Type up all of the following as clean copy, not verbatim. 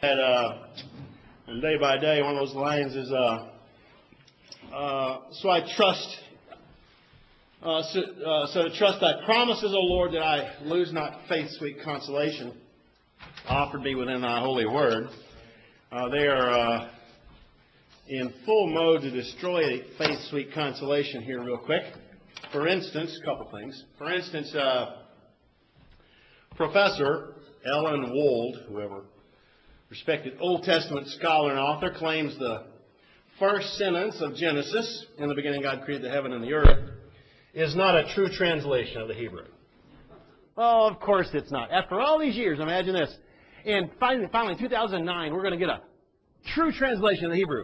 And, and day by day, one of those lines is, so I trust, so to trust thy promises, O Lord, that I lose not faith's sweet consolation, offered me within thy holy word. They are in full mode to destroy faith's sweet consolation here real quick. For instance, a couple things. For instance, Professor Ellen Wold, whoever respected Old Testament scholar and author, claims the first sentence of Genesis, in the beginning God created the heaven and the earth, is not a true translation of the Hebrew. Oh, of course it's not. After all these years, imagine this. And finally, in 2009, we're going to get a true translation of the Hebrew.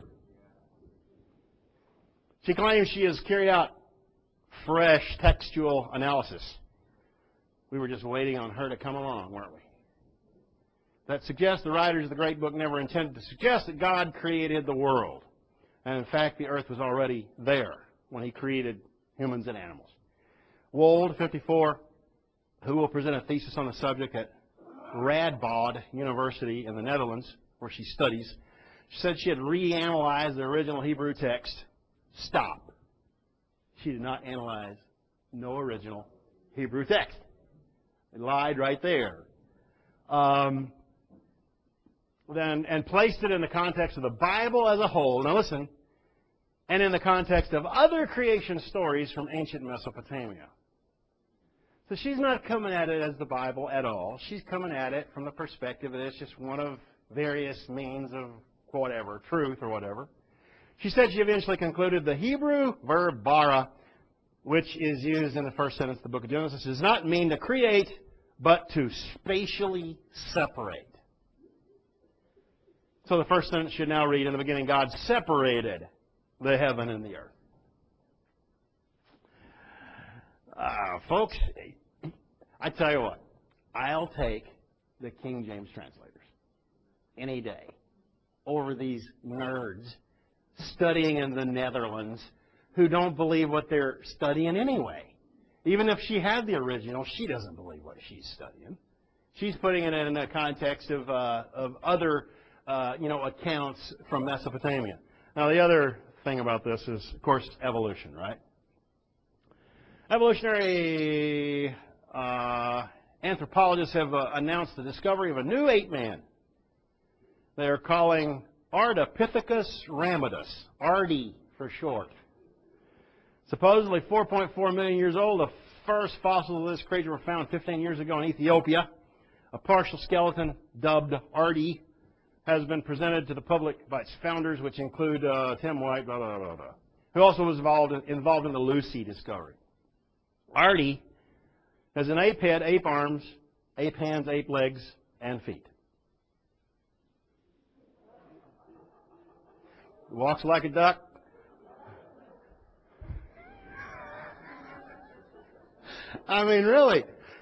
She claims she has carried out fresh textual analysis. We were just waiting on her to come along, weren't we? That suggests the writers of the great book never intended to suggest that God created the world. And in fact, the earth was already there when He created humans and animals. Wold, 54, who will present a thesis on the subject at Radboud University in the Netherlands, where she studies, she said she had reanalyzed the original Hebrew text. Stop. She did not analyze no original Hebrew text. It lied right there. And placed it in the context of the Bible as a whole. Now listen, and in the context of other creation stories from ancient Mesopotamia. So she's not coming at it as the Bible at all. She's coming at it from the perspective that it's just one of various means of whatever, truth or whatever. She said she eventually concluded the Hebrew verb bara, which is used in the first sentence of the book of Genesis, does not mean to create, but to spatially separate. So the first sentence should now read, in the beginning God separated the heaven and the earth. Folks, I tell you what, I'll take the King James translators any day over these nerds studying in the Netherlands who don't believe what they're studying anyway. Even if she had the original, she doesn't believe what she's studying. She's putting it in the context of other accounts from Mesopotamia. Now, the other thing about this is, of course, evolution, right? Evolutionary anthropologists have announced the discovery of a new ape man. They are calling Ardipithecus ramidus, RD for short. Supposedly 4.4 million years old, the first fossils of this creature were found 15 years ago in Ethiopia. A partial skeleton, dubbed RD, has been presented to the public by its founders, which include Tim White, blah, blah, blah, blah, who also was involved in the Lucy discovery. RD has an ape head, ape arms, ape hands, ape legs, and feet. Walks like a duck. I mean, really.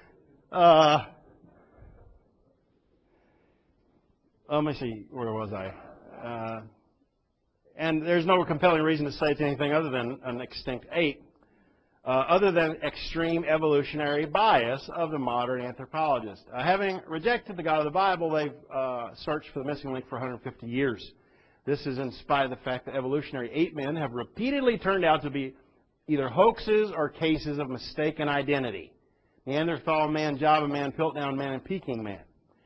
Let me see, where was I? And there's no compelling reason to say it's anything other than an extinct ape, other than extreme evolutionary bias of the modern anthropologist. Having rejected the God of the Bible, they've searched for the missing link for 150 years. This is in spite of the fact that evolutionary ape men have repeatedly turned out to be either hoaxes or cases of mistaken identity. Neanderthal man, Java man, Piltdown man, and Peking man.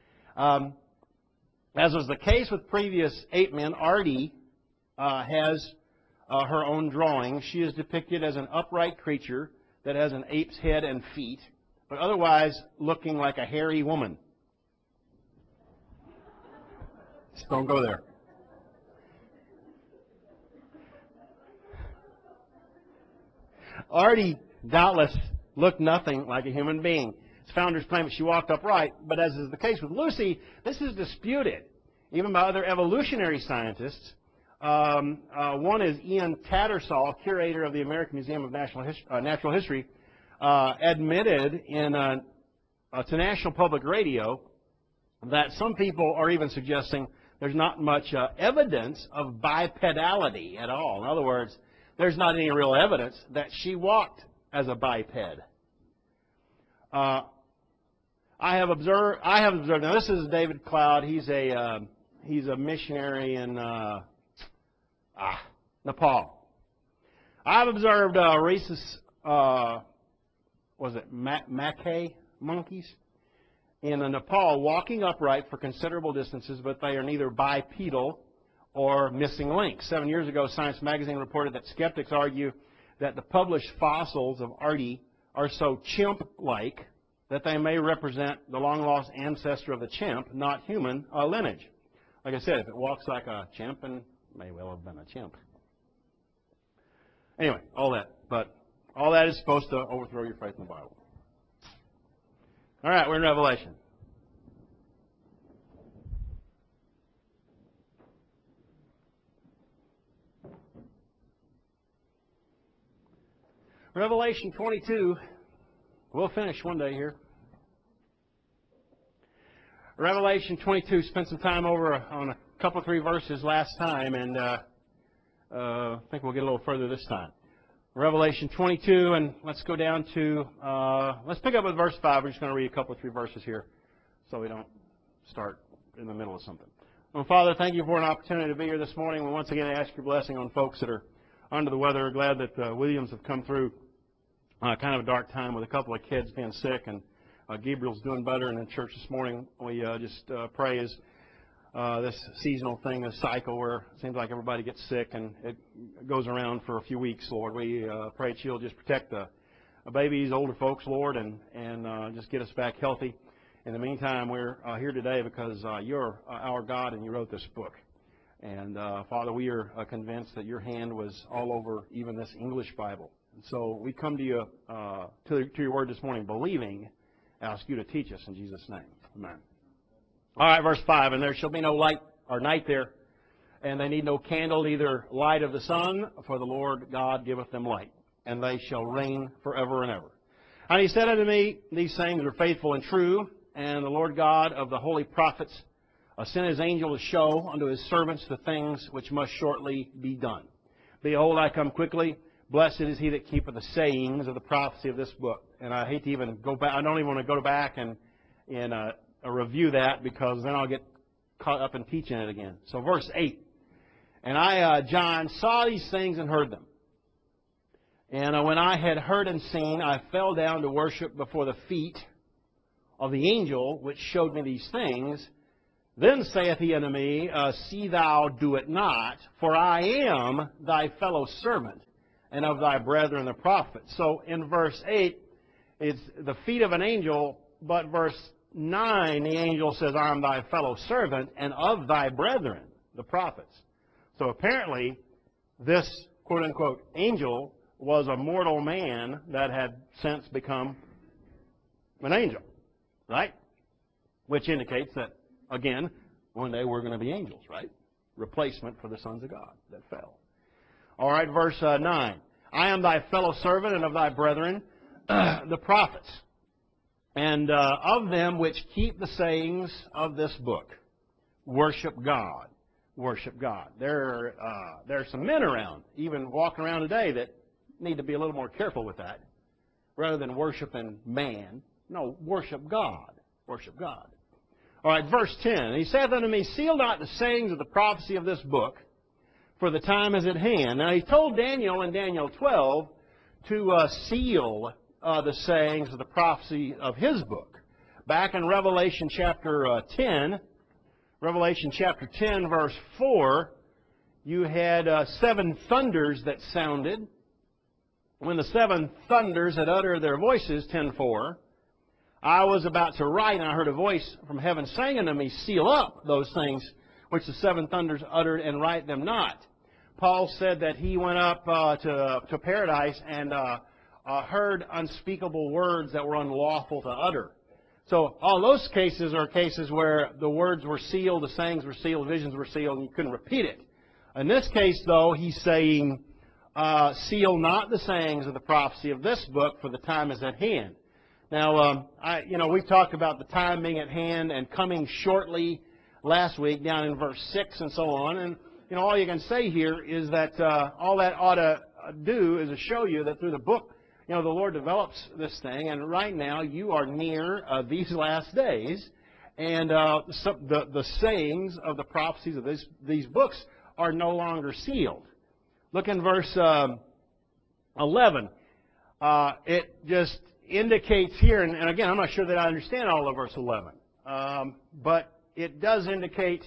As was the case with previous ape men, Artie has her own drawing. She is depicted as an upright creature that has an ape's head and feet, but otherwise looking like a hairy woman. Just don't go there. Artie doubtless looked nothing like a human being. Its founders claim that she walked upright, but as is the case with Lucy, this is disputed, even by other evolutionary scientists. One is Ian Tattersall, curator of the American Museum of Natural History, admitted to National Public Radio that some people are even suggesting there's not much evidence of bipedality at all. In other words, there's not any real evidence that she walked as a biped. I have observed. Now, this is David Cloud. He's a He's a missionary in Nepal. I've observed rhesus, macaque monkeys in Nepal walking upright for considerable distances, but they are neither bipedal or missing links. 7 years ago, Science Magazine reported that skeptics argue that the published fossils of Artie are so chimp-like that they may represent the long-lost ancestor of the chimp, not human lineage. Like I said, if it walks like a chimp, and may well have been a chimp. Anyway, all that is supposed to overthrow your faith in the Bible. All right, we're in Revelation. Revelation 22. We'll finish one day here. Revelation 22. Spent some time over on a couple, 3 verses last time, and I think we'll get a little further this time. Revelation 22, and let's go down to, let's pick up with verse 5. We're just going to read a couple, 3 verses here so we don't start in the middle of something. Well, Father, thank you for an opportunity to be here this morning. We once again ask your blessing on folks that are under the weather. We're glad that Williams have come through kind of a dark time with a couple of kids being sick, and Gabriel's doing better. And in church this morning, we just pray as this seasonal thing, this cycle where it seems like everybody gets sick and it goes around for a few weeks, Lord. We pray that you'll just protect the babies, older folks, Lord, and just get us back healthy. In the meantime, we're here today because you're our God and you wrote this book. And Father, we are convinced that your hand was all over even this English Bible. And so we come to you, to your word this morning, believing, ask you to teach us in Jesus' name. Amen. All right, verse 5, and there shall be no light or night there, and they need no candle, neither light of the sun, for the Lord God giveth them light, and they shall reign forever and ever. And he said unto me, these things are faithful and true, and the Lord God of the holy prophets sent his angel to show unto his servants the things which must shortly be done. Behold, I come quickly. Blessed is he that keepeth the sayings of the prophecy of this book. And I hate to even go back. I don't even want to go back and review that, because then I'll get caught up in teaching it again. So verse 8. And I, John, saw these things and heard them. And when I had heard and seen, I fell down to worship before the feet of the angel which showed me these things. Then saith he unto me, see thou do it not, for I am thy fellow servant, and of thy brethren the prophets. So in verse 8, it's the feet of an angel, but verse 9, the angel says, I am thy fellow servant, and of thy brethren, the prophets. So apparently, this quote-unquote angel was a mortal man that had since become an angel, right? Which indicates that, again, one day we're going to be angels, right? Replacement for the sons of God that fell. All right, verse 9. I am thy fellow servant and of thy brethren, the prophets, and of them which keep the sayings of this book. Worship God. Worship God. There are some men around, even walking around today, that need to be a little more careful with that. Rather than worshiping man, no, worship God. Worship God. All right, verse 10. He saith unto me, seal not the sayings of the prophecy of this book, for the time is at hand. Now, he told Daniel in Daniel 12 to seal the sayings of the prophecy of his book. Back in Revelation chapter 10, Revelation chapter 10, verse 4, you had 7 thunders that sounded. When the 7 thunders had uttered their voices, 10:4, I was about to write, and I heard a voice from heaven saying unto me, seal up those things which the 7 thunders uttered, and write them not. Paul said that he went up to paradise and heard unspeakable words that were unlawful to utter. So all those cases are cases where the words were sealed, the sayings were sealed, visions were sealed, and you couldn't repeat it. In this case, though, he's saying, seal not the sayings of the prophecy of this book, for the time is at hand. Now, we've talked about the time being at hand and coming shortly last week, down in verse 6 and so on. And, all you can say here is that all that ought to do is to show you that through the book, the Lord develops this thing. And right now, you are near these last days. And the sayings of the prophecies of these books are no longer sealed. Look in verse 11. It just indicates here, and again, I'm not sure that I understand all of verse 11, but it does indicate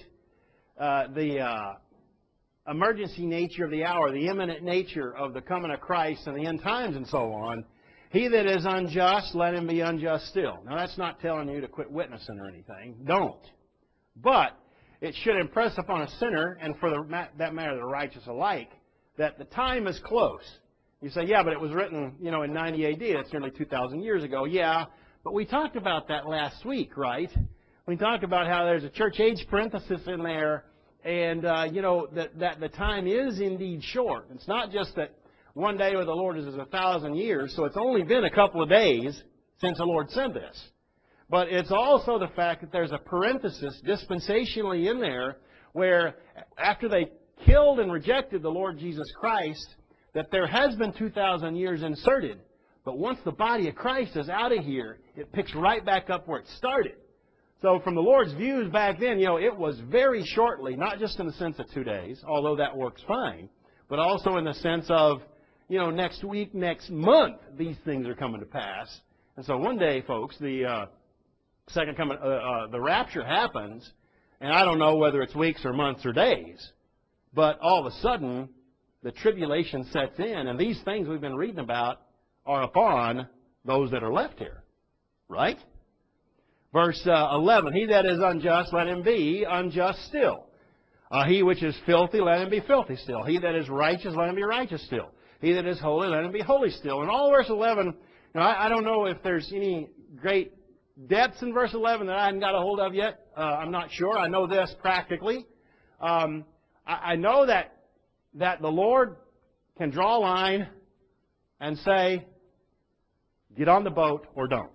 the emergency nature of the hour, the imminent nature of the coming of Christ and the end times and so on. He that is unjust, let him be unjust still. Now, that's not telling you to quit witnessing or anything. Don't. But it should impress upon a sinner, and for that matter, the righteous alike, that the time is close. You say, yeah, but it was written, in 90 A.D. That's nearly 2,000 years ago. Yeah, but we talked about that last week, right? We talked about how there's a church age parenthesis in there, and, that the time is indeed short. It's not just that one day with the Lord is 1,000 years, so it's only been a couple of days since the Lord said this. But it's also the fact that there's a parenthesis dispensationally in there where after they killed and rejected the Lord Jesus Christ, that there has been 2,000 years inserted. But once the body of Christ is out of here, it picks right back up where it started. So from the Lord's views back then, it was very shortly, not just in the sense of 2 days, although that works fine, but also in the sense of, next week, next month, these things are coming to pass. And so one day, folks, the second coming, the rapture happens, and I don't know whether it's weeks or months or days, but all of a sudden, the tribulation sets in, and these things we've been reading about are upon those that are left here. Right? Verse 11, he that is unjust, let him be unjust still. He which is filthy, let him be filthy still. He that is righteous, let him be righteous still. He that is holy, let him be holy still. And all verse 11, I don't know if there's any great depths in verse 11 that I haven't got a hold of yet. I'm not sure. I know this practically. I know that the Lord can draw a line and say, get on the boat or don't.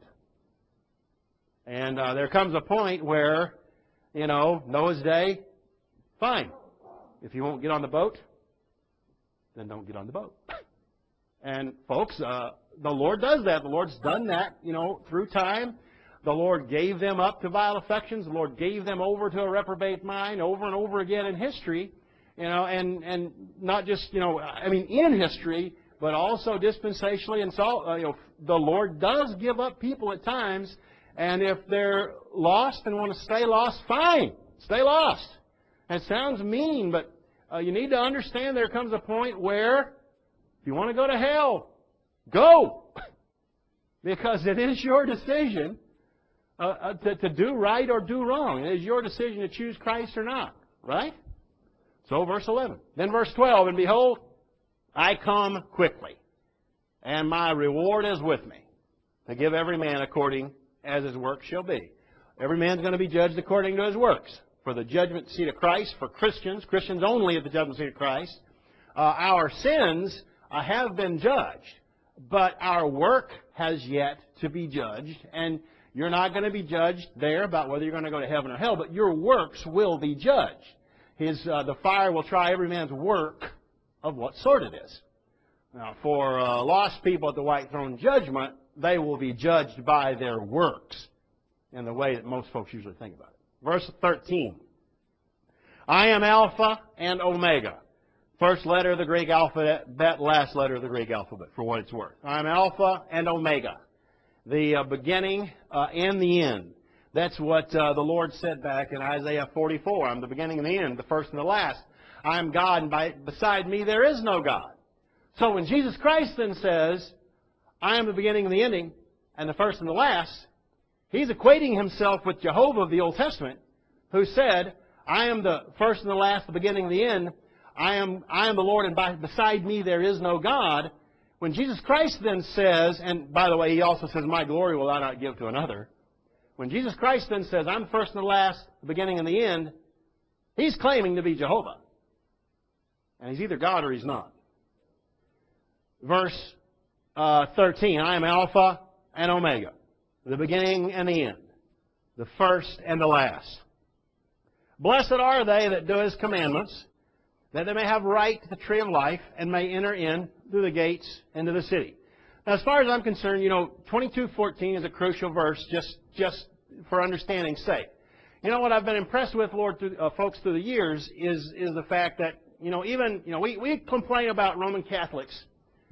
And there comes a point where, Noah's day, fine. If you won't get on the boat, then don't get on the boat. And folks, the Lord does that. The Lord's done that, through time. The Lord gave them up to vile affections. The Lord gave them over to a reprobate mind over and over again in history. And not just, in history, but also dispensationally. And so, the Lord does give up people at times. And if they're lost and want to stay lost, fine. Stay lost. It sounds mean, but you need to understand there comes a point where if you want to go to hell, go. Because it is your decision to do right or do wrong. It is your decision to choose Christ or not. Right? So verse 11. Then verse 12, and behold, I come quickly, and my reward is with me, to give every man according as his work shall be. Every man's going to be judged according to his works. For the judgment seat of Christ, for Christians only at the judgment seat of Christ, our sins have been judged, but our work has yet to be judged. And you're not going to be judged there about whether you're going to go to heaven or hell, but your works will be judged. The fire will try every man's work of what sort it is. Now, for lost people at the white throne judgment, they will be judged by their works in the way that most folks usually think about it. Verse 13. I am Alpha and Omega. First letter of the Greek alphabet, last letter of the Greek alphabet, for what it's worth. I am Alpha and Omega, the beginning and the end. That's what the Lord said back in Isaiah 44. I'm the beginning and the end, the first and the last. I am God, and beside me there is no God. So when Jesus Christ then says, I am the beginning and the ending, and the first and the last, He's equating Himself with Jehovah of the Old Testament, who said, I am the first and the last, the beginning and the end. I am the Lord, and beside me there is no God. When Jesus Christ then says, and by the way, He also says, my glory will I not give to another. When Jesus Christ then says, I'm the first and the last, the beginning and the end, He's claiming to be Jehovah. And He's either God or He's not. Verse 13, I am Alpha and Omega, the beginning and the end, the first and the last. Blessed are they that do His commandments, that they may have right to the tree of life and may enter in through the gates into the city. Now, as far as I'm concerned, 22:14 is a crucial verse just for understanding's sake. You know what I've been impressed with, folks, through the years is the fact that, we complain about Roman Catholics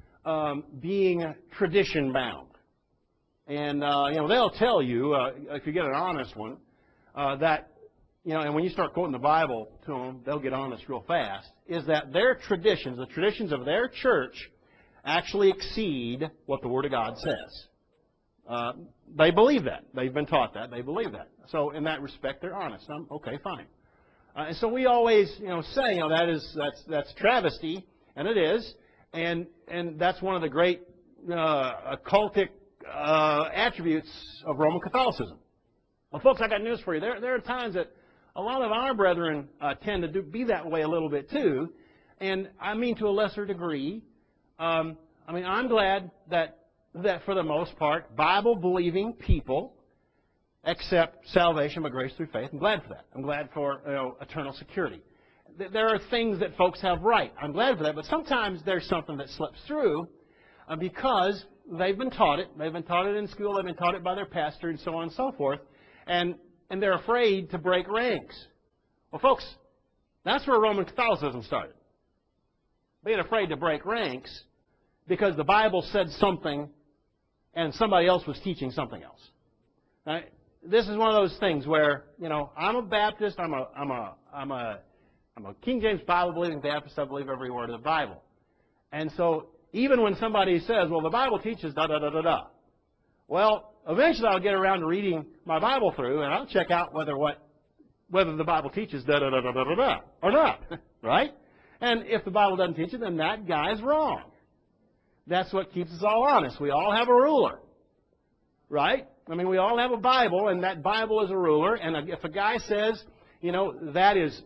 being tradition bound. And, they'll tell you, if you get an honest one, that, and when you start quoting the Bible to them, they'll get honest real fast, is that their traditions, the traditions of their church, actually exceed what the Word of God says. They believe that. They've been taught that. They believe that. So in that respect, they're honest. Okay, fine. And so we always, say, that's travesty, and it is, and that's one of the great occultic attributes of Roman Catholicism. Well, folks, I got news for you. There are times that a lot of our brethren tend to be that way a little bit too, and I mean to a lesser degree. I'm glad that for the most part, Bible-believing people accept salvation by grace through faith. I'm glad for that. I'm glad for eternal security. There are things that folks have right. I'm glad for that, but sometimes there's something that slips through because they've been taught it. They've been taught it in school. They've been taught it by their pastor and so on and so forth, and they're afraid to break ranks. Well, folks, that's where Roman Catholicism started. Being afraid to break ranks because the Bible said something and somebody else was teaching something else. Now, this is one of those things where, I'm a Baptist, I'm a King James Bible believing Baptist, I believe every word of the Bible. And so even when somebody says, well, the Bible teaches da-da-da-da-da, well, eventually I'll get around to reading my Bible through and I'll check out whether the Bible teaches da-da-da-da-da-da or not, right? And if the Bible doesn't teach it, then that guy's wrong. That's what keeps us all honest. We all have a ruler, right? We all have a Bible, and that Bible is a ruler. And if a guy says, that's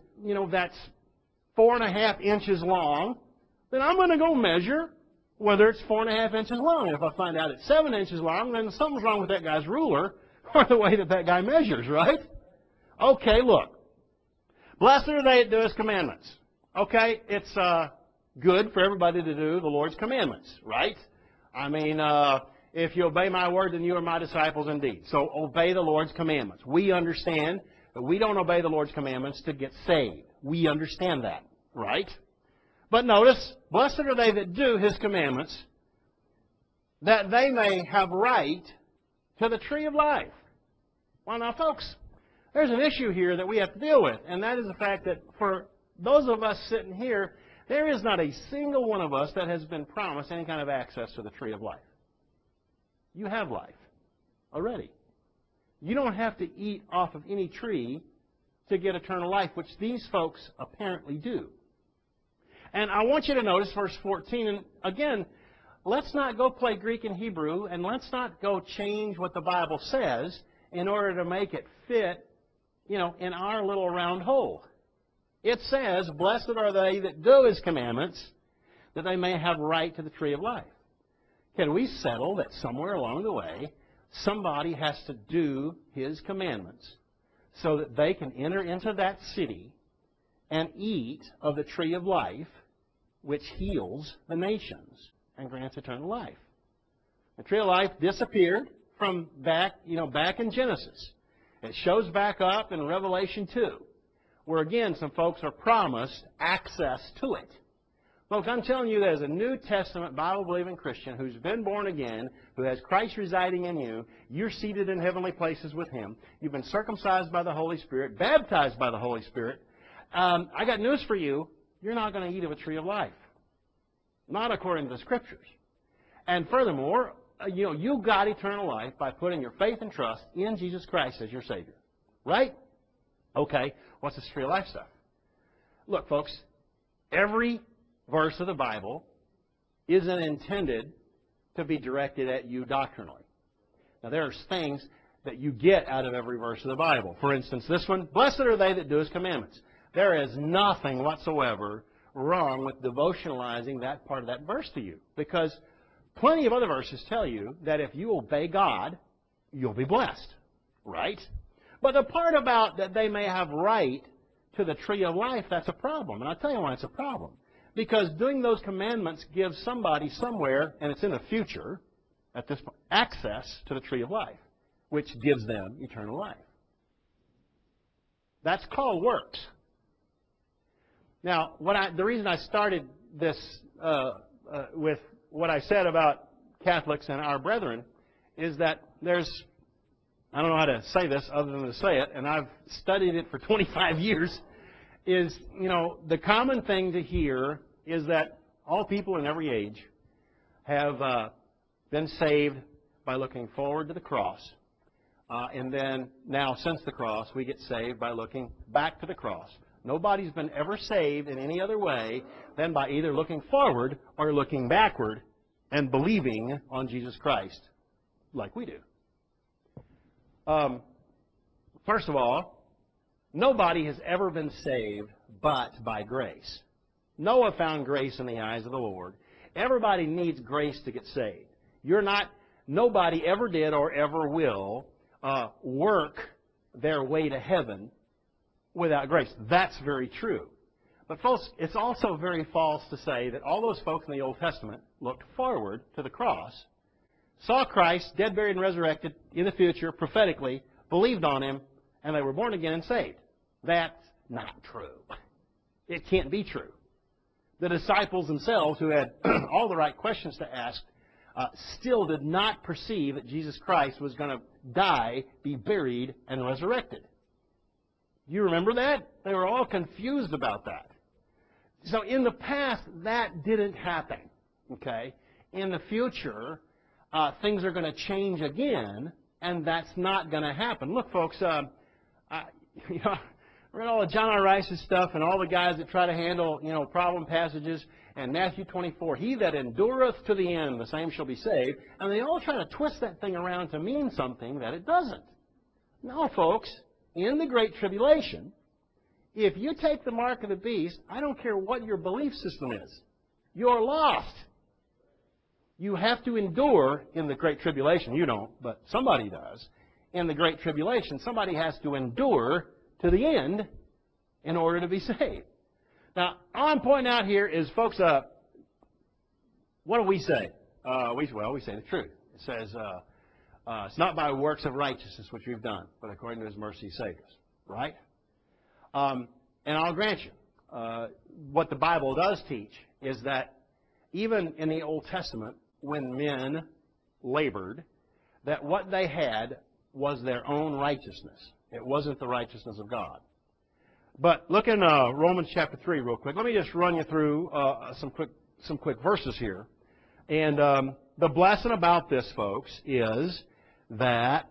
4.5 inches long, then I'm going to go measure whether it's 4.5 inches long. And if I find out it's 7 inches long, then something's wrong with that guy's ruler or the way that guy measures, right? Okay, look. Blessed are they that do His commandments. Okay, it's good for everybody to do the Lord's commandments, right? If you obey my word, then you are my disciples indeed. So obey the Lord's commandments. We understand that we don't obey the Lord's commandments to get saved. We understand that, right? But notice, blessed are they that do His commandments, that they may have right to the tree of life. Well, now, folks, there's an issue here that we have to deal with, and that is the fact that for those of us sitting here, there is not a single one of us that has been promised any kind of access to the tree of life. You have life already. You don't have to eat off of any tree to get eternal life, which these folks apparently do. And I want you to notice verse 14. And again, let's not go play Greek and Hebrew, and let's not go change what the Bible says in order to make it fit, in our little round hole. It says, blessed are they that do His commandments, that they may have right to the tree of life. Can we settle that somewhere along the way, somebody has to do His commandments so that they can enter into that city and eat of the tree of life, which heals the nations and grants eternal life? The tree of life disappeared from back in Genesis. It shows back up in Revelation 2. Where, again, some folks are promised access to it. Folks, I'm telling you, there's a New Testament Bible-believing Christian who's been born again, who has Christ residing in you. You're seated in heavenly places with Him. You've been circumcised by the Holy Spirit, baptized by the Holy Spirit. I got news for you. You're not going to eat of a tree of life. Not according to the Scriptures. And furthermore, you got eternal life by putting your faith and trust in Jesus Christ as your Savior. Right? Okay, what's this tree of life stuff? Look, folks, every verse of the Bible isn't intended to be directed at you doctrinally. Now, there are things that you get out of every verse of the Bible. For instance, this one, blessed are they that do His commandments. There is nothing whatsoever wrong with devotionalizing that part of that verse to you, because plenty of other verses tell you that if you obey God, you'll be blessed, right? But the part about that they may have right to the tree of life, that's a problem. And I'll tell you why it's a problem. Because doing those commandments gives somebody somewhere, and it's in the future, at this point, access to the tree of life, which gives them eternal life. That's called works. Now, the reason I started this with what I said about Catholics and our brethren is that I don't know how to say this other than to say it, and I've studied it for 25 years, is, the common thing to hear is that all people in every age have been saved by looking forward to the cross. And then now, since the cross, we get saved by looking back to the cross. Nobody's been ever saved in any other way than by either looking forward or looking backward and believing on Jesus Christ like we do. First of all, nobody has ever been saved but by grace. Noah found grace in the eyes of the Lord. Everybody needs grace to get saved. Nobody ever did or ever will work their way to heaven without grace. That's very true. But folks, it's also very false to say that all those folks in the Old Testament looked forward to the cross, saw Christ, dead, buried, and resurrected in the future, prophetically, believed on Him, and they were born again and saved. That's not true. It can't be true. The disciples themselves, who had all the right questions to ask, still did not perceive that Jesus Christ was going to die, be buried, and resurrected. Do you remember that? They were all confused about that. So in the past, that didn't happen. Okay? In the future, things are going to change again, and that's not going to happen. Look, folks, read all of John R. Rice's stuff and all the guys that try to handle, problem passages, and Matthew 24, he that endureth to the end, the same shall be saved. And they all try to twist that thing around to mean something that it doesn't. No, folks, in the Great Tribulation, if you take the mark of the beast, I don't care what your belief system is, you're lost. You have to endure in the Great Tribulation. You don't, but somebody does. In the Great Tribulation, somebody has to endure to the end in order to be saved. Now, all I'm pointing out here is, folks, what do we say? We say the truth. It says, it's not by works of righteousness which we've done, but according to His mercy He saved us. Right? And I'll grant you, what the Bible does teach is that even in the Old Testament, when men labored, that what they had was their own righteousness. It wasn't the righteousness of God. But look in Romans chapter 3 real quick. Let me just run you through some quick verses here. And the blessing about this, folks, is that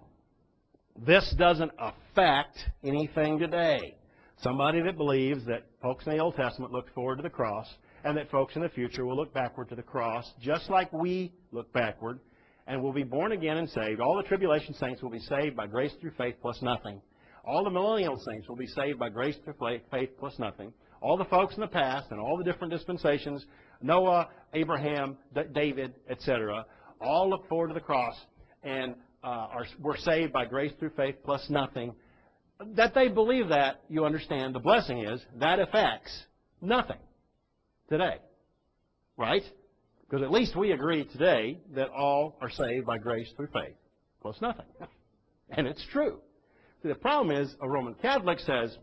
this doesn't affect anything today. Somebody that believes that folks in the Old Testament looked forward to the cross and that folks in the future will look backward to the cross, just like we look backward, and will be born again and saved. All the tribulation saints will be saved by grace through faith plus nothing. All the millennial saints will be saved by grace through faith plus nothing. All the folks in the past and all the different dispensations, Noah, Abraham, David, etc., all look forward to the cross and were saved by grace through faith plus nothing. That they believe that, you understand, the blessing is, that affects nothing today. Right? Because at least we agree today that all are saved by grace through faith plus nothing. And it's true. See, the problem is, a Roman Catholic says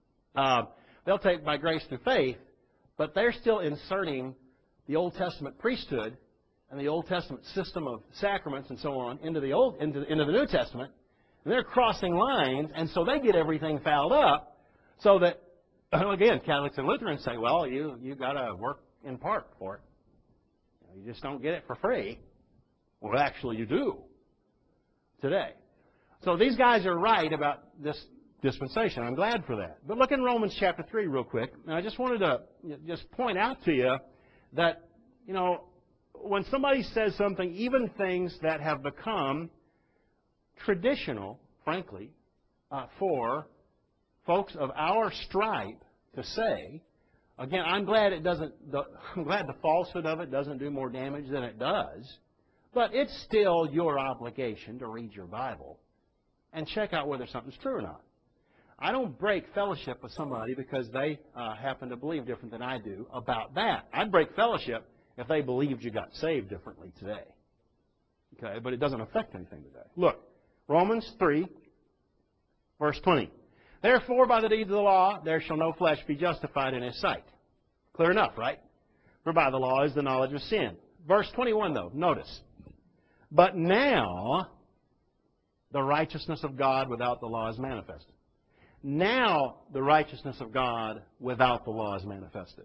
they'll take by grace through faith, but they're still inserting the Old Testament priesthood and the Old Testament system of sacraments and so on into the New Testament, and they're crossing lines, and so they get everything fouled up, so that, again, Catholics and Lutherans say, well, you got to work in part for it. You just don't get it for free. Well, actually, you do today. So these guys are right about this dispensation. I'm glad for that. But look in Romans chapter 3 real quick. And I just wanted to just point out to you that, when somebody says something, even things that have become traditional, frankly, for folks of our stripe to say, again, I'm glad I'm glad the falsehood of it doesn't do more damage than it does, but it's still your obligation to read your Bible and check out whether something's true or not. I don't break fellowship with somebody because they happen to believe different than I do about that. I'd break fellowship if they believed you got saved differently today. Okay, but it doesn't affect anything today. Look, Romans 3, verse 20. Therefore, by the deeds of the law, there shall no flesh be justified in his sight. Clear enough, right? For by the law is the knowledge of sin. Verse 21, though, notice. But now, the righteousness of God without the law is manifested. Now, the righteousness of God without the law is manifested.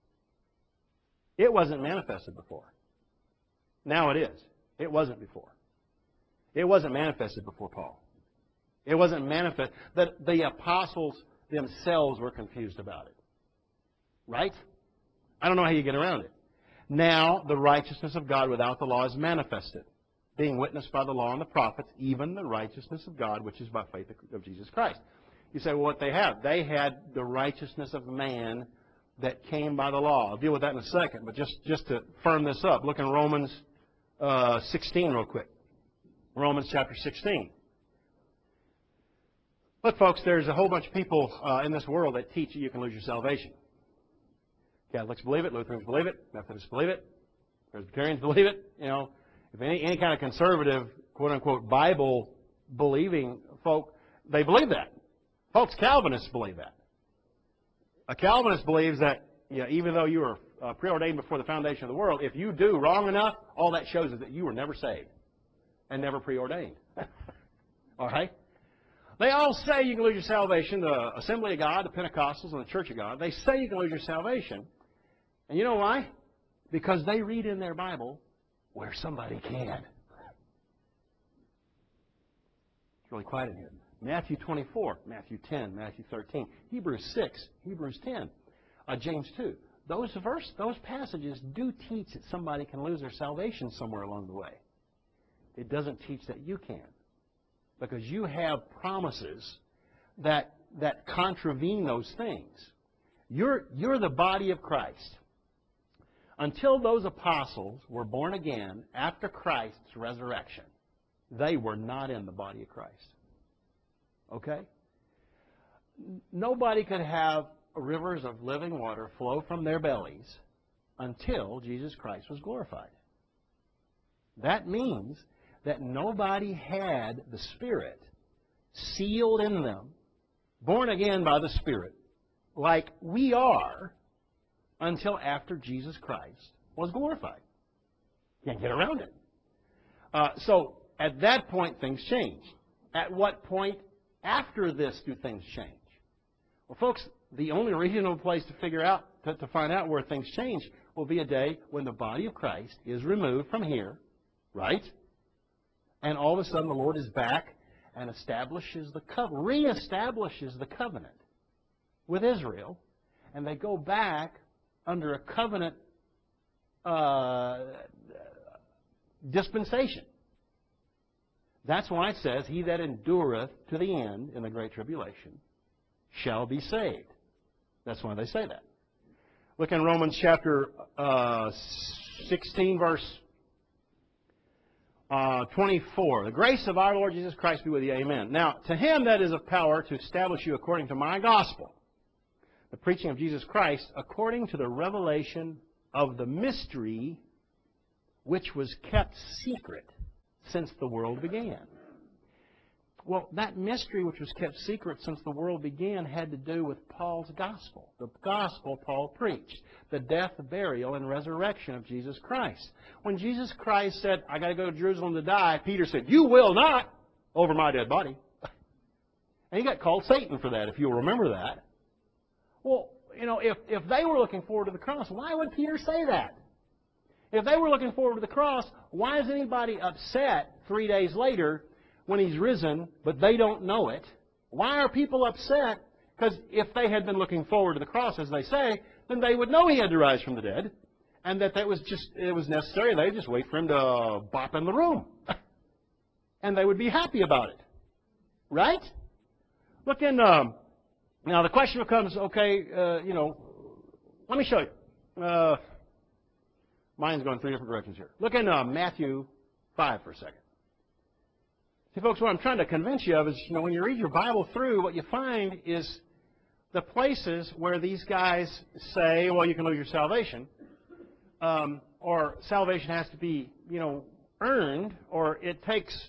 It wasn't manifested before. Now it is. It wasn't before. It wasn't manifested before Paul. It wasn't manifest. The apostles themselves were confused about it. Right? I don't know how you get around it. Now the righteousness of God without the law is manifested, being witnessed by the law and the prophets, even the righteousness of God, which is by faith of Jesus Christ. You say, well, what they have? They had the righteousness of man that came by the law. I'll deal with that in a second, but just to firm this up, look in Romans 16 real quick. Romans chapter 16. Look, folks, there's a whole bunch of people in this world that teach you can lose your salvation. Catholics believe it, Lutherans believe it, Methodists believe it, Presbyterians believe it. You know, if any kind of conservative, quote-unquote, Bible-believing folk, they believe that. Folks, Calvinists believe that. A Calvinist believes that even though you were preordained before the foundation of the world, if you do wrong enough, all that shows is that you were never saved and never preordained. All right? They all say you can lose your salvation. The Assembly of God, the Pentecostals, and the Church of God, they say you can lose your salvation. And you know why? Because they read in their Bible where somebody can. It's really quiet in here. Matthew 24, Matthew 10, Matthew 13, Hebrews 6, Hebrews 10, James 2. Those passages do teach that somebody can lose their salvation somewhere along the way. It doesn't teach that you can. Because you have promises that contravene those things. You're the body of Christ. Until those apostles were born again after Christ's resurrection, they were not in the body of Christ. Okay? Nobody could have rivers of living water flow from their bellies until Jesus Christ was glorified. That means that nobody had the Spirit sealed in them, born again by the Spirit, like we are, until after Jesus Christ was glorified. Can't get around it. So at that point, things change. At what point after this do things change? Well, folks, the only reasonable place to figure out, to find out where things change, will be a day when the body of Christ is removed from here, right? And all of a sudden the Lord is back and reestablishes the covenant with Israel, and they go back under a covenant dispensation. That's why it says, he that endureth to the end in the great tribulation shall be saved. That's why they say that. Look in Romans chapter 16, verse 24. The grace of our Lord Jesus Christ be with you. Amen. Now, to him that is of power to establish you according to my gospel, the preaching of Jesus Christ, according to the revelation of the mystery which was kept secret since the world began. Well, that mystery which was kept secret since the world began had to do with Paul's gospel. The gospel Paul preached. The death, burial, and resurrection of Jesus Christ. When Jesus Christ said, I got to go to Jerusalem to die, Peter said, you will not over my dead body. And he got called Satan for that, if you'll remember that. Well, if they were looking forward to the cross, why would Peter say that? If they were looking forward to the cross, why is anybody upset 3 days later when he's risen, but they don't know it? Why are people upset? Because if they had been looking forward to the cross, as they say, then they would know he had to rise from the dead, and that it was necessary. They'd just wait for him to bop in the room. And they would be happy about it. Right? Look in, now the question becomes, okay, let me show you. Mine's going 3 different directions here. Look in Matthew 5 for a second. See, folks, what I'm trying to convince you of is, when you read your Bible through, what you find is the places where these guys say, well, you can lose your salvation, or salvation has to be, earned, or it takes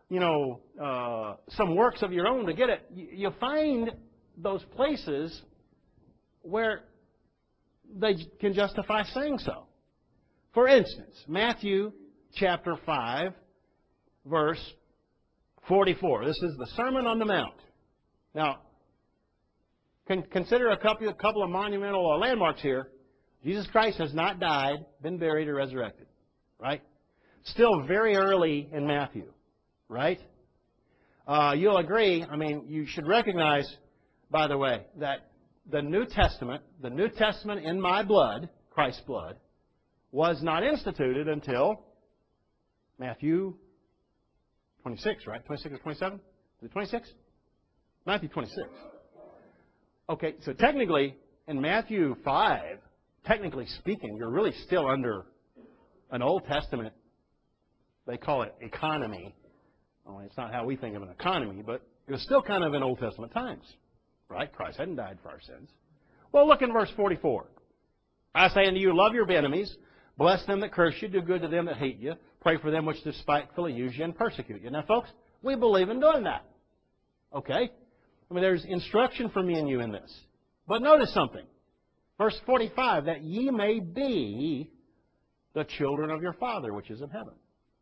some works of your own to get it. You find those places where they can justify saying so. For instance, Matthew chapter 5, verse 44. This is the Sermon on the Mount. Now, consider a couple of monumental landmarks here. Jesus Christ has not died, been buried, or resurrected. Right? Still very early in Matthew. Right? You'll agree, you should recognize, by the way, that the New Testament in my blood, Christ's blood, was not instituted until Matthew 26, right? 26 or 27? Is it 26? Matthew 26. Okay, so technically, in Matthew 5, technically speaking, you're really still under an Old Testament, they call it economy. Well, it's not how we think of an economy, but it was still kind of in Old Testament times. Right? Christ hadn't died for our sins. Well, look in verse 44. I say unto you, love your enemies, bless them that curse you, do good to them that hate you, pray for them which despitefully use you and persecute you. Now, folks, we believe in doing that. Okay? There's instruction for me and you in this. But notice something. Verse 45, that ye may be the children of your Father which is in heaven.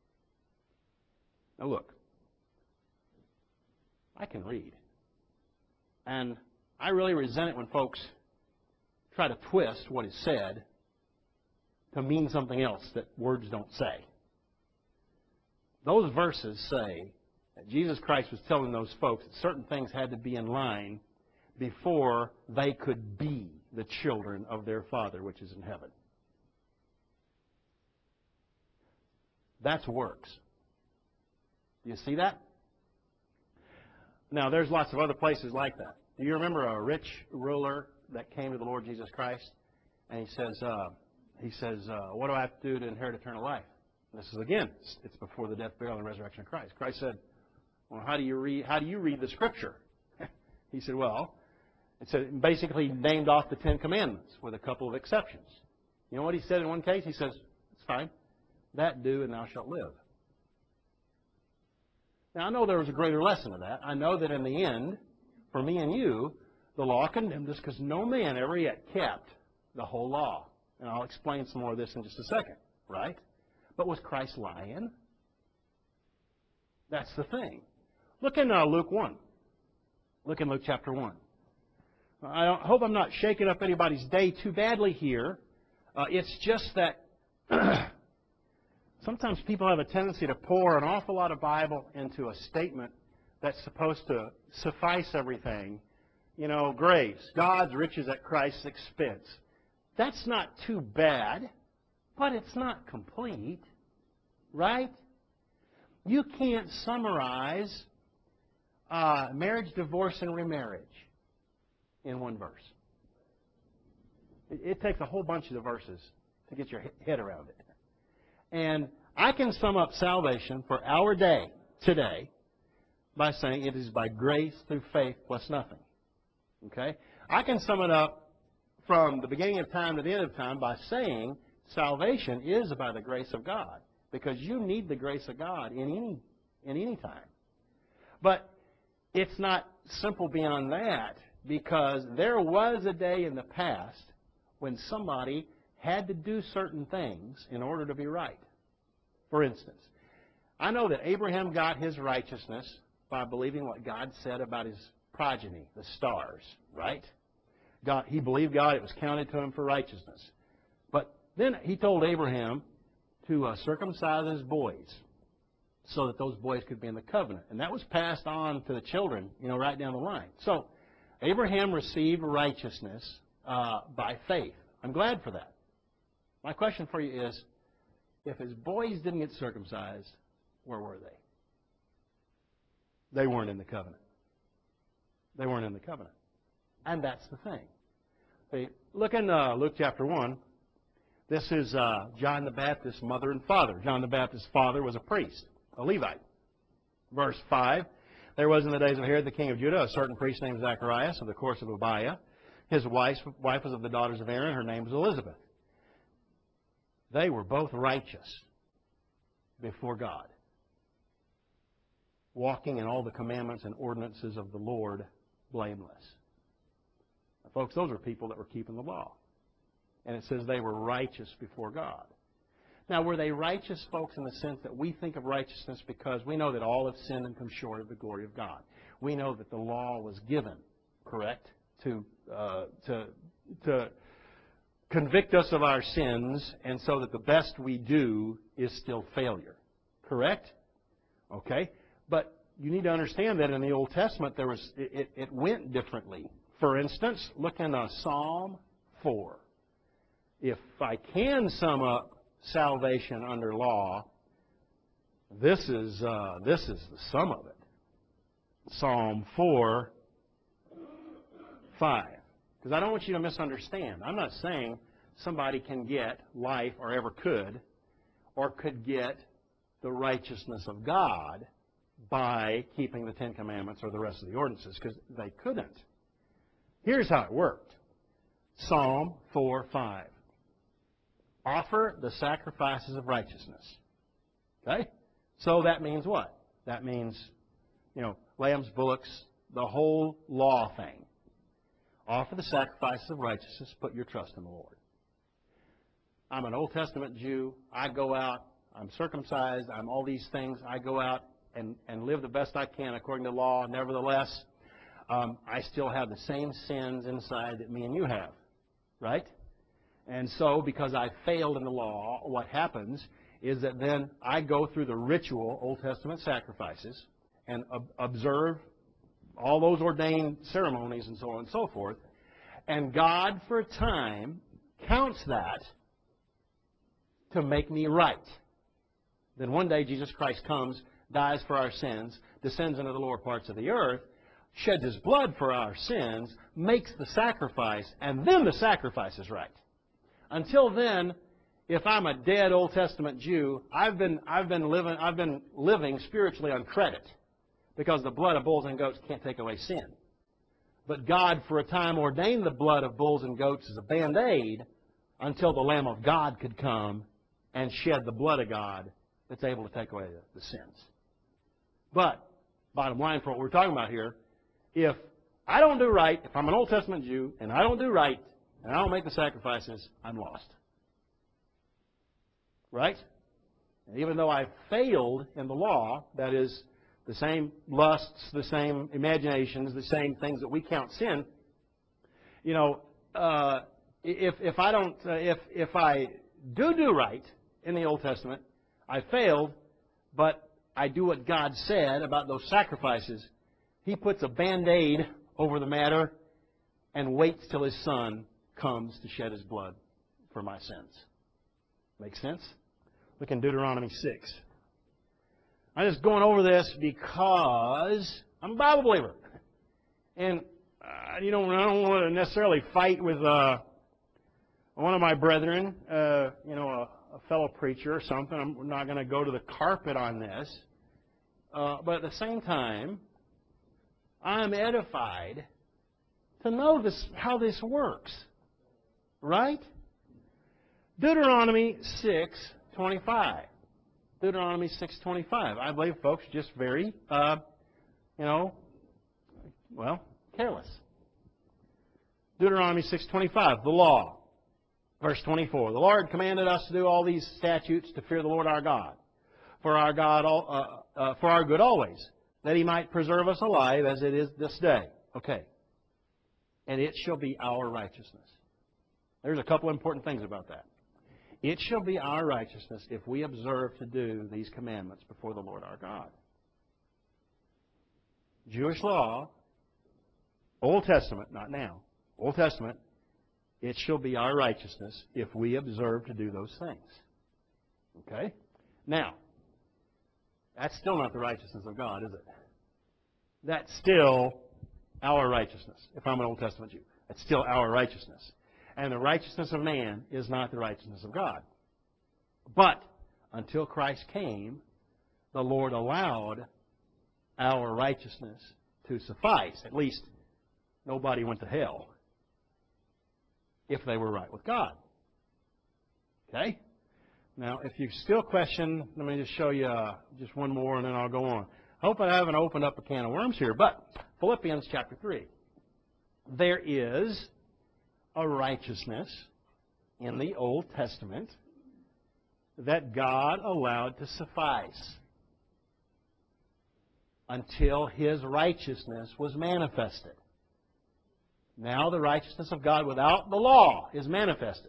Now, look. I can read. And I really resent it when folks try to twist what is said to mean something else that words don't say. Those verses say that Jesus Christ was telling those folks that certain things had to be in line before they could be the children of their Father which is in heaven. That's works. Do you see that? Now, there's lots of other places like that. Do you remember a rich ruler that came to the Lord Jesus Christ? And he says, what do I have to do to inherit eternal life? And this is, again, it's before the death, burial, and resurrection of Christ. Christ said, well, how do you read the Scripture? He said, well, it said, basically named off the Ten Commandments with a couple of exceptions. You know what he said in one case? He says, it's fine. That do, and thou shalt live. Now, I know there was a greater lesson to that. I know that in the end, for me and you, the law condemned us because no man ever yet kept the whole law. And I'll explain some more of this in just a second, right? But was Christ lying? That's the thing. Look in Luke 1. Look in Luke chapter 1. I hope I'm not shaking up anybody's day too badly here. It's just that sometimes people have a tendency to pour an awful lot of Bible into a statement that's supposed to suffice everything. Grace, God's riches at Christ's expense. That's not too bad, but it's not complete, right? You can't summarize marriage, divorce, and remarriage in one verse. It takes a whole bunch of the verses to get your head around it. And I can sum up salvation for our day today by saying it is by grace through faith plus nothing. Okay? I can sum it up from the beginning of time to the end of time by saying salvation is by the grace of God, because you need the grace of God in any time. But it's not simple beyond that, because there was a day in the past when somebody had to do certain things in order to be right. For instance, I know that Abraham got his righteousness by believing what God said about his progeny, the stars, right? He believed God, it was counted to him for righteousness. But then he told Abraham to circumcise his boys so that those boys could be in the covenant. And that was passed on to the children, right down the line. So Abraham received righteousness by faith. I'm glad for that. My question for you is, if his boys didn't get circumcised, where were they? They weren't in the covenant. They weren't in the covenant. And that's the thing. See, look in Luke chapter 1. This is John the Baptist's mother and father. John the Baptist's father was a priest, a Levite. Verse 5, there was in the days of Herod the king of Judah a certain priest named Zacharias of the course of Abiah. His wife was of the daughters of Aaron. Her name was Elizabeth. They were both righteous before God. walking in all the commandments and ordinances of the Lord blameless. Now, folks, those are people that were keeping the law. And it says they were righteous before God. Now, were they righteous, folks, in the sense that we think of righteousness because we know that all have sinned and come short of the glory of God? We know that the law was given, correct, to convict us of our sins, and so that the best we do is still failure. Correct? Okay? But you need to understand that in the Old Testament it went differently. For instance, look in Psalm 4. If I can sum up salvation under law, this is the sum of it. Psalm 4, 5. Because I don't want you to misunderstand. I'm not saying somebody can get life, or ever could, or could get the righteousness of God by keeping the Ten Commandments or the rest of the ordinances, because they couldn't. Here's how it worked. Psalm 4, 5. Offer the sacrifices of righteousness. Okay? So that means what? That means, lambs, bullocks, the whole law thing. Offer the sacrifices of righteousness. Put your trust in the Lord. I'm an Old Testament Jew. I go out. I'm circumcised. I'm all these things. I go out and live the best I can according to law. Nevertheless, I still have the same sins inside that me and you have. Right? And so, because I failed in the law, what happens is that then I go through the ritual Old Testament sacrifices and observe all those ordained ceremonies and so on and so forth. And God, for a time, counts that to make me right. Then one day Jesus Christ comes, dies for our sins, descends into the lower parts of the earth, sheds His blood for our sins, makes the sacrifice, and then the sacrifice is right. Until then, if I'm a dead Old Testament Jew, I've been living spiritually on credit, because the blood of bulls and goats can't take away sin. But God, for a time, ordained the blood of bulls and goats as a band-aid until the Lamb of God could come and shed the blood of God that's able to take away the sins. But, bottom line for what we're talking about here, if I don't do right, if I'm an Old Testament Jew, and I don't do right, and I don't make the sacrifices, I'm lost. Right? And even though I failed in the law, that is, the same lusts, the same imaginations, the same things that we count sin, if I do right in the Old Testament, I failed, but I do what God said about those sacrifices. He puts a band-aid over the matter and waits till His Son comes to shed His blood for my sins. Make sense? Look in Deuteronomy 6. I'm just going over this because I'm a Bible believer. And, I don't want to necessarily fight with one of my brethren, a fellow preacher or something. I'm not going to go to the carpet on this. But at the same time, I'm edified to know how this works. Right? Deuteronomy 6:25. Deuteronomy 6:25. I believe folks just very, careless. Deuteronomy 6:25, the law. Verse 24. The Lord commanded us to do all these statutes to fear the Lord our God, for our good always, that He might preserve us alive as it is this day. Okay. And it shall be our righteousness. There's a couple important things about that. It shall be our righteousness if we observe to do these commandments before the Lord our God. Jewish law, Old Testament, not now, Old Testament, it shall be our righteousness if we observe to do those things. Okay? Now, that's still not the righteousness of God, is it? That's still our righteousness. If I'm an Old Testament Jew, that's still our righteousness. And the righteousness of man is not the righteousness of God. But until Christ came, the Lord allowed our righteousness to suffice. At least nobody went to hell if they were right with God. Okay? Now, if you still question, let me just show you just one more and then I'll go on. Hope I haven't opened up a can of worms here, but Philippians chapter 3. There is a righteousness in the Old Testament that God allowed to suffice until His righteousness was manifested. Now the righteousness of God without the law is manifested.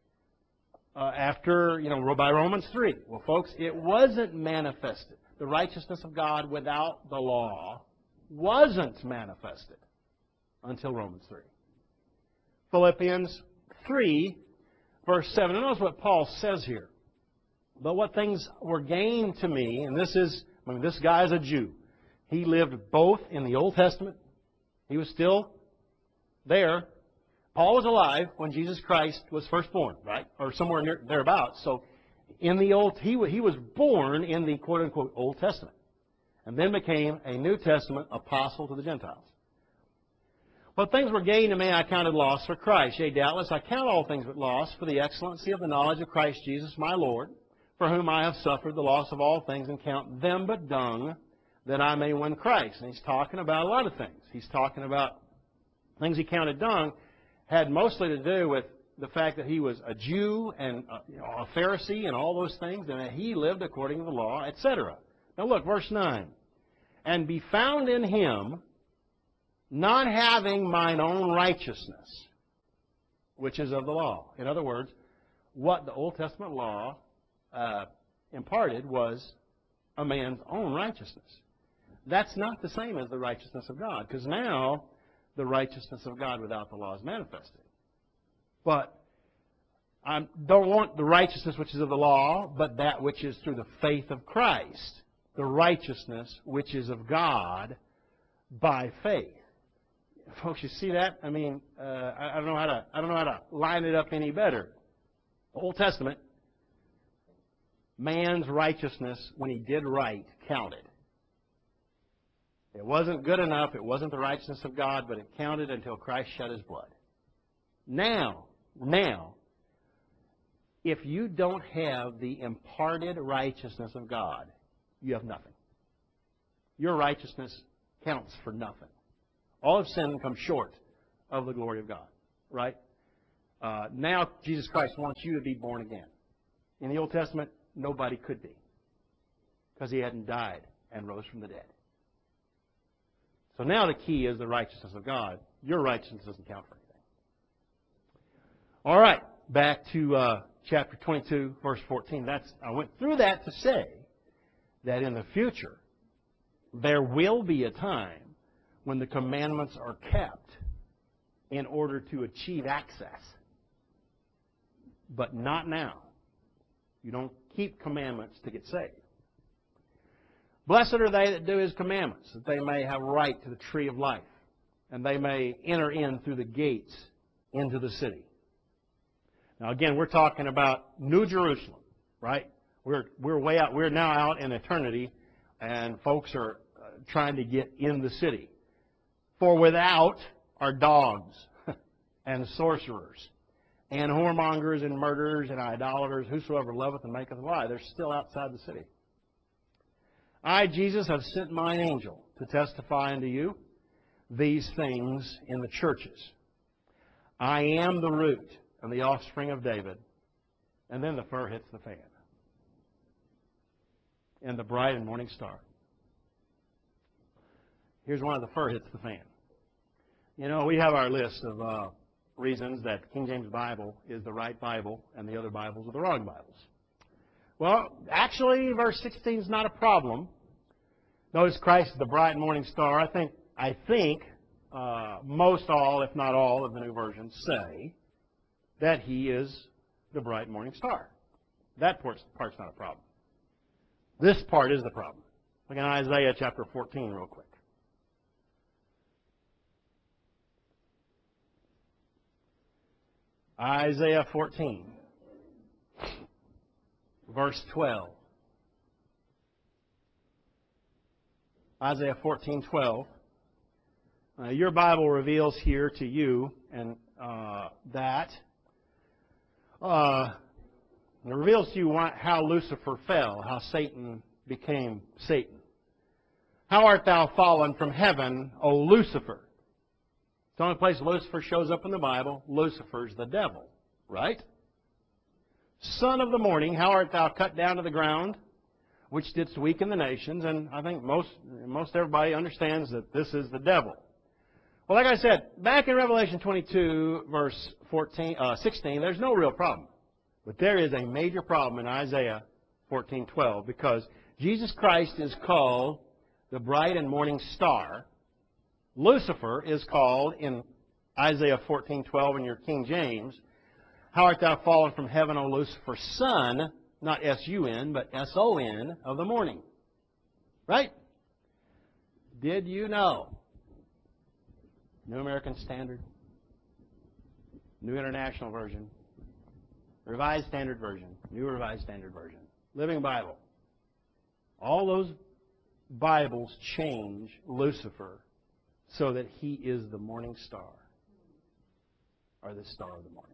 By Romans 3. Well, folks, it wasn't manifested. The righteousness of God without the law wasn't manifested until Romans 3. Philippians 3, verse 7. And notice what Paul says here. But what things were gained to me, and this guy is a Jew. He lived both in the Old Testament. He was still there. Paul was alive when Jesus Christ was first born, right? Or somewhere thereabouts. So in the he was born in the quote-unquote Old Testament and then became a New Testament apostle to the Gentiles. What things were gained to me, I counted loss for Christ. Yea, doubtless, I count all things but loss for the excellency of the knowledge of Christ Jesus my Lord, for whom I have suffered the loss of all things, and count them but dung, that I may win Christ. And he's talking about a lot of things. He's talking about things he counted dung, had mostly to do with the fact that he was a Jew and a Pharisee and all those things, and that he lived according to the law, etc. Now look, verse 9. And be found in him, not having mine own righteousness, which is of the law. In other words, what the Old Testament law imparted was a man's own righteousness. That's not the same as the righteousness of God, because now the righteousness of God without the law is manifested. But I don't want the righteousness which is of the law, but that which is through the faith of Christ, the righteousness which is of God by faith. Folks, you see that? I mean, I don't know how to line it up any better. The Old Testament, man's righteousness when he did right counted. It wasn't good enough. It wasn't the righteousness of God, but it counted until Christ shed His blood. Now, if you don't have the imparted righteousness of God, you have nothing. Your righteousness counts for nothing. All of sin comes short of the glory of God, right? Now, Jesus Christ wants you to be born again. In the Old Testament, nobody could be, because He hadn't died and rose from the dead. So now the key is the righteousness of God. Your righteousness doesn't count for anything. All right, back to chapter 22, verse 14. I went through that to say that in the future, there will be a time when the commandments are kept in order to achieve access. But not now. You don't keep commandments to get saved. Blessed are they that do His commandments, that they may have right to the tree of life, and they may enter in through the gates into the city. Now again, we're talking about New Jerusalem, right? We're way out. We're now out in eternity, and folks are trying to get in the city. For without are dogs and sorcerers and whoremongers and murderers and idolaters, whosoever loveth and maketh a lie. They're still outside the city. I, Jesus, have sent mine angel to testify unto you these things in the churches. I am the root and the offspring of David. And then the fur hits the fan. And the bright and morning star. Here's one of the fur hits the fan. You know, we have our list of reasons that King James Bible is the right Bible and the other Bibles are the wrong Bibles. Well, actually, verse 16 is not a problem. Notice Christ is the bright morning star. I think most all, if not all, of the new versions say that He is the bright morning star. That part's not a problem. This part is the problem. Look at Isaiah chapter 14 real quick. Isaiah 14, verse 12. Isaiah 14:12. Your Bible reveals here to you and that it reveals to you how Lucifer fell, how Satan became Satan. How art thou fallen from heaven, O Lucifer? It's the only place Lucifer shows up in the Bible. Lucifer's the devil, right? Son of the morning, how art thou cut down to the ground, which didst weaken the nations? And I think most everybody understands that this is the devil. Well, like I said, back in Revelation 22, verse 16, there's no real problem. But there is a major problem in Isaiah 14:12, because Jesus Christ is called the bright and morning star. Lucifer is called in Isaiah 14:12 in your King James, how art thou fallen from heaven, O Lucifer, son, not S-U-N, but S-O-N, of the morning. Right? Did you know? New American Standard, New International Version, Revised Standard Version, New Revised Standard Version, Living Bible. All those Bibles change Lucifer so that he is the morning star, or the star of the morning.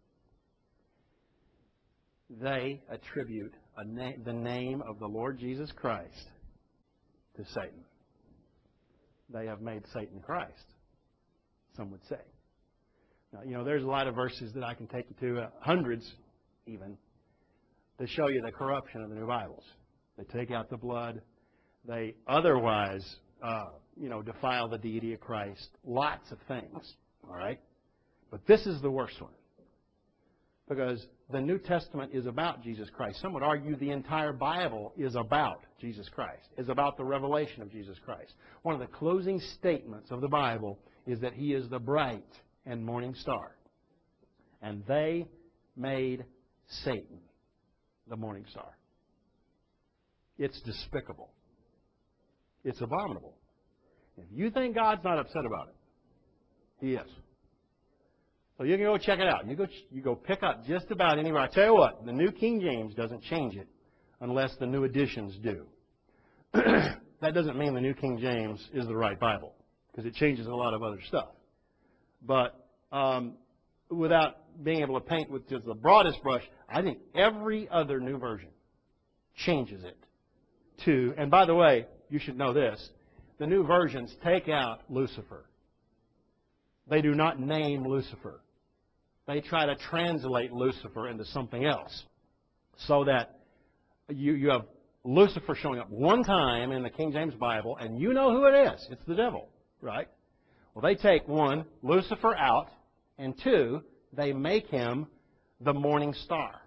They attribute the name of the Lord Jesus Christ to Satan. They have made Satan Christ, some would say. Now, there's a lot of verses that I can take you to, hundreds even, to show you the corruption of the new Bibles. They take out the blood. They otherwise, defile the deity of Christ. Lots of things, all right? But this is the worst one, because the New Testament is about Jesus Christ. Some would argue the entire Bible is about Jesus Christ, is about the revelation of Jesus Christ. One of the closing statements of the Bible is that He is the bright and morning star. And they made Satan the morning star. It's despicable. It's abominable. If you think God's not upset about it, He is. So you can go check it out. You go pick up just about anywhere. I tell you what, the New King James doesn't change it unless the new editions do. That doesn't mean the New King James is the right Bible, because it changes a lot of other stuff. But without being able to paint with just the broadest brush, I think every other new version changes it to, and by the way, you should know this, the new versions take out Lucifer. They do not name Lucifer. They try to translate Lucifer into something else, so that you have Lucifer showing up one time in the King James Bible, and you know who it is. It's the devil, right? Well, they take one, Lucifer, out, and two, they make him the morning star.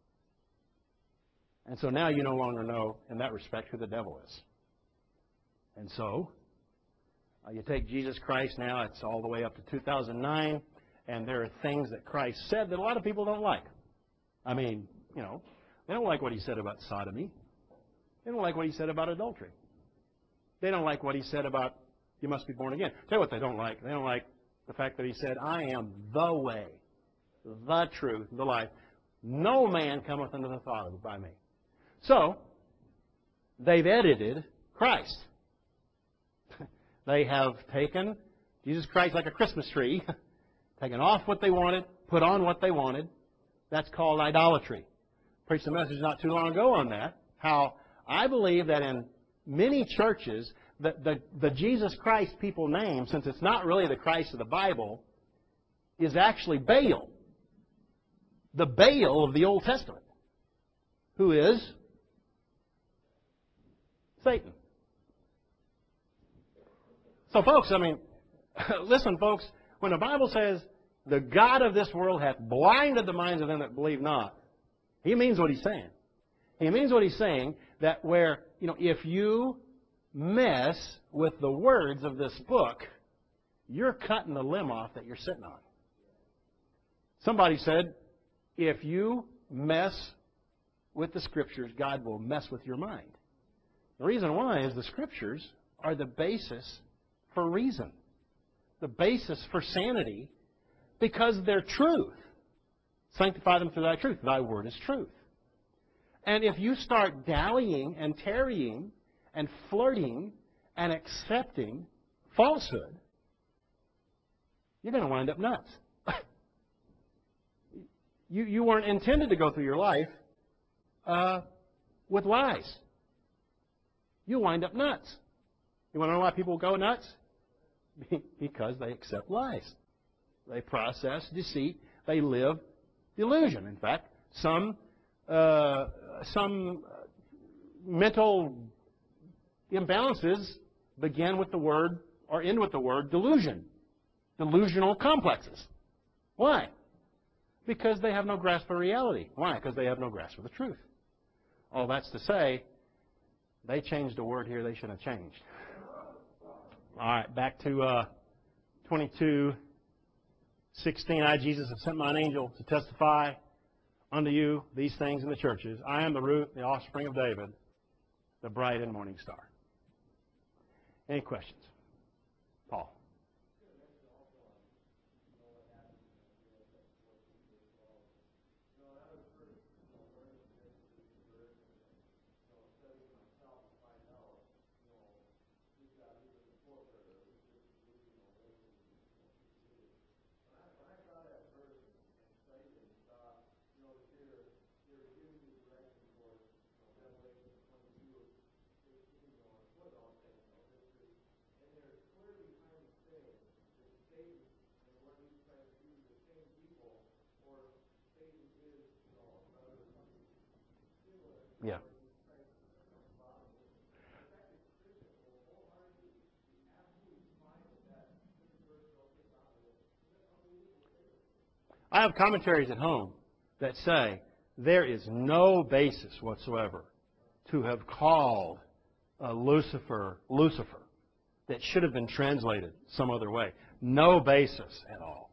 And so now you no longer know, in that respect, who the devil is. And so, you take Jesus Christ now, it's all the way up to 2009, and there are things that Christ said that a lot of people don't like. I mean, they don't like what He said about sodomy. They don't like what He said about adultery. They don't like what He said about you must be born again. Tell you what they don't like. They don't like the fact that He said, I am the way, the truth, the life. No man cometh unto the Father but by me. So, they've edited Christ. They have taken Jesus Christ like a Christmas tree, taken off what they wanted, put on what they wanted. That's called idolatry. Preached a message not too long ago on that, how I believe that in many churches, the Jesus Christ people name, since it's not really the Christ of the Bible, is actually Baal. The Baal of the Old Testament, who is Satan. So, folks, listen, folks, when the Bible says, the God of this world hath blinded the minds of them that believe not, He means what He's saying. He means what He's saying, that if you mess with the words of this book, you're cutting the limb off that you're sitting on. Somebody said, if you mess with the Scriptures, God will mess with your mind. The reason why is the Scriptures are the basis for reason, the basis for sanity, because they're truth. Sanctify them through Thy truth. Thy word is truth. And if you start dallying and tarrying and flirting and accepting falsehood, you're going to wind up nuts. You weren't intended to go through your life with lies. You wind up nuts. You want to know why people go nuts? Because they accept lies. They process deceit. They live delusion. In fact, some mental imbalances begin with the word or end with the word delusion. Delusional complexes. Why? Because they have no grasp of reality. Why? Because they have no grasp of the truth. All that's to say, they changed a word here they shouldn't have changed. All right, back to 22:16. I, Jesus, have sent mine angel to testify unto you these things in the churches. I am the root, the offspring of David, the bright and morning star. Any questions? Paul. Yeah. I have commentaries at home that say there is no basis whatsoever to have called Lucifer that should have been translated some other way. No basis at all.